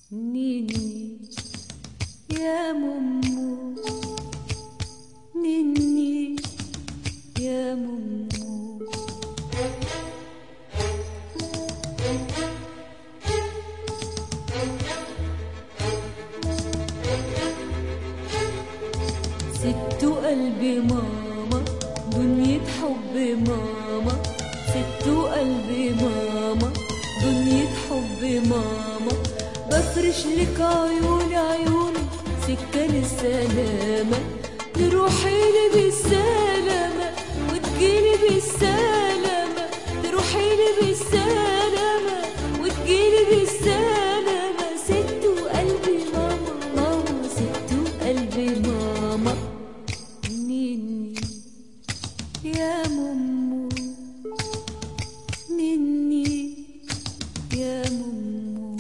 نيني يا ممو، نيني يا ممو. ست قلبي ماما، دنيا حب ماما، ست قلبي ماما، دنيا حب ماما. بفرش لك عيوني عيوني سكة للسلامة، تروحي لي بالسلامة وتجيلي بالسلامة، تروحي لي بالسلامة وتجيلي بالسلامة. ست قلبي ماما ماما، ست قلبي ماما. نيني يا ممو، نيني يا ممو.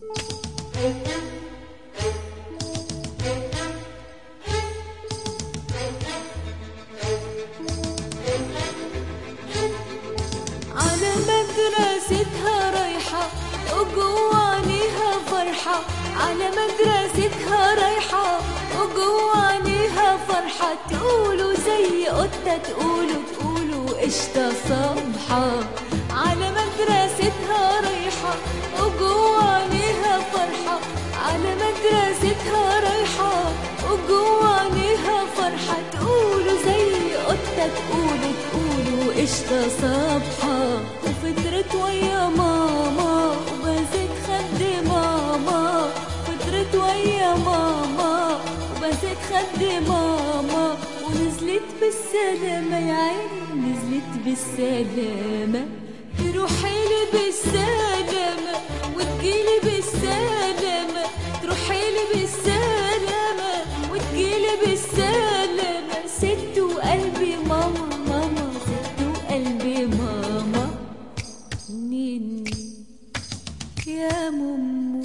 على مدرستها رايحة وجوا عينيها فرحة، على مدرستها رايحة وجوا عينيها فرحة. تقولوا زي قطة، تقولوا قشطة صبحة. على مدرستها رايحة وجوا عينيها فرحة، على مدرستها رايحة وجوا عينيها فرحة. تقولوا زي قطة، تقولوا قشطة صبحة. وفطرت ويا ماما وبست خد ماما، فطرت ويا ماما وبست خد ماما. ونزلت بالسلامة يا عيني، نزلت بالسلامة. تروحي لي بالسلامة وتجيلي بالسلامة، تروحي لي بالسلامة وتجيلي بالسلامة. ست قلبي ماما ماما، ست قلبي ماما. نيني يا ممو،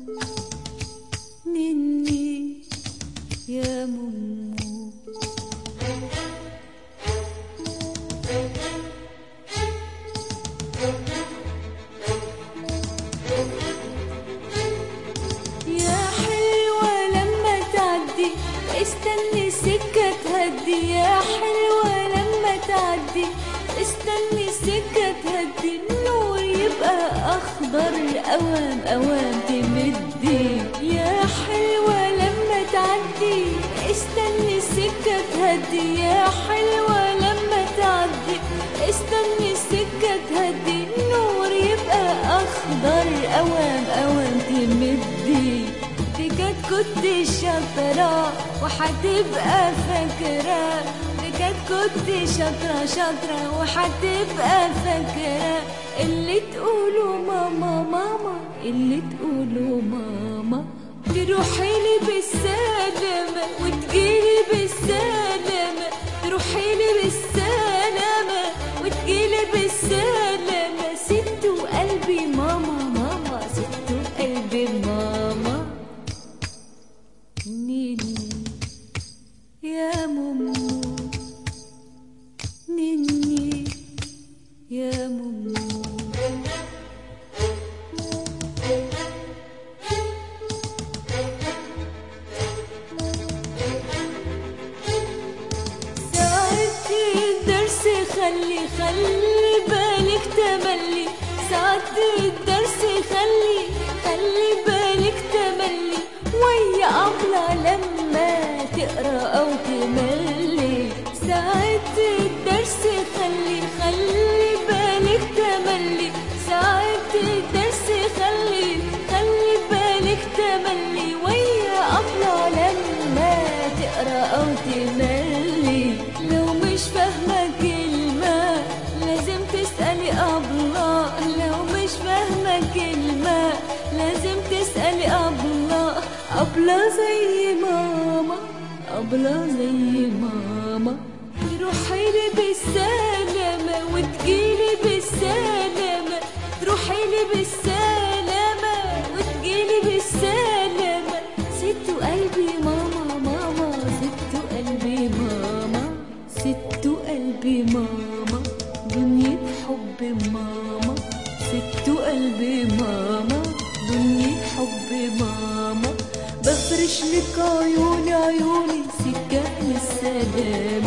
نيني يا ممو. يا حلوة لما تعدي استني السكة تهدي، يا حلوة لما تعدي استني السكة تهدي. النور يبقى أخضر أوام أوام تمدي، يا حلوة لما تعدي استني السكة تهدي، يا حلوة لما تعدي استني السكة تهدي. النور يبقى أخضر أوام أوام تمدي. بجد كنت شاطرة وحتبقى فاكرة، بجد كنت شاطرة شاطرة وحتبقى فاكرة. اللي تقولوا ماما ماما، اللي تقولوا ماما. تروحي لي بالسلامة وتجيلي بالسلامة، تروحي لي بالسلامة وتجيلي بالسلامة. ست قلبي ماما ماما، ست قلبي ماما. نيني يا ممو، نيني يا ممو. ساعة الدرس خلي بالك تملي، ساعة الدرس خلي بالك تملي. ويا أبلة لما تقرأ أو تملي، ساعة الدرس خلي بالك تملي، ساعة الدرس خلي بالك تملي. ويا أبلة لما تقرأ أو تملي. لو مش فاهمة كلمة لازم تسألي أبلة، لو مش فاهمة كلمة لازم تسألي أبلة. أبلة زي ماما، أبلة زي ماما. تروحي لي بالسلامة وتجيلي بالسلامة، تروحي لي بالسلامة وتجيلي بالسلامة. ست قلبي ماما ماما، ست قلبي ماما، ست قلبي ماما. دنيا حب ماما، ست قلبي ماما، دنيا حب ماما. مفيش لك عيوني عيوني سكة للسلام.